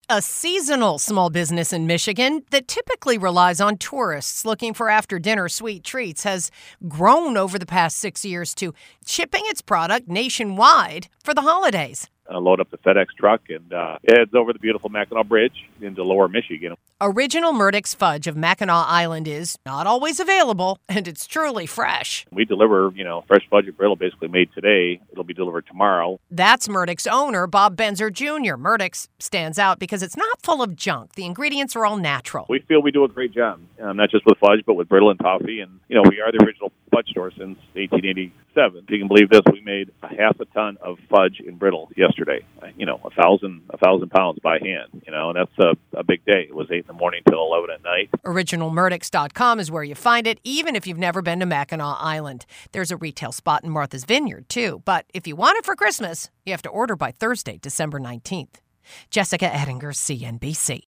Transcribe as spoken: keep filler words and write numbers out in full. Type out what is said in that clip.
A seasonal small business in Michigan that typically relies on tourists looking for after-dinner sweet treats has grown over the past six years to shipping its product nationwide for the holidays. Uh, load up the FedEx truck and uh, heads over the beautiful Mackinac Bridge into Lower Michigan. Original Murdoch's fudge of Mackinac Island is not always available, and it's truly fresh. We deliver, you know, fresh fudge and brittle basically made today. It'll be delivered tomorrow. That's Murdoch's owner, Bob Benzer Junior Murdoch's stands out because it's not full of junk. The ingredients are all natural. We feel we do a great job, um, not just with fudge, but with brittle and toffee. And, you know, we are the original fudge store since eighteen eighty-seven. If you can believe this, we made a half a ton of fudge and brittle yesterday. You know, a thousand, a thousand pounds by hand, you know, and that's a, a big day. It was eight in the morning till eleven at night. original murdochs dot com is where you find it, even if you've never been to Mackinac Island. There's a retail spot in Martha's Vineyard, too. But if you want it for Christmas, you have to order by Thursday, December nineteenth. Jessica Ettinger, C N B C.